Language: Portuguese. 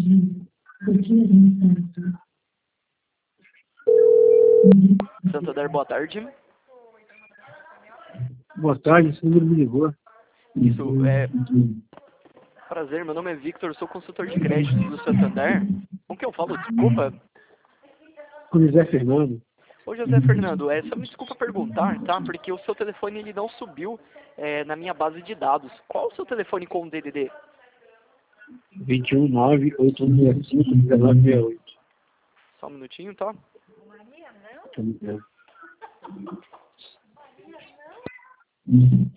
Santander, boa tarde. Boa tarde, esse número me ligou. Isso, prazer, meu nome é Victor, sou consultor de créditos do Santander. Com quem eu falo? Desculpa. Com o José Fernando. Ô José Fernando, só me desculpa perguntar, tá? Porque o seu telefone ele não subiu na minha base de dados. Qual o seu telefone com o DDD? 219-8165-1968. Só um minutinho, tá? Tá me vendo.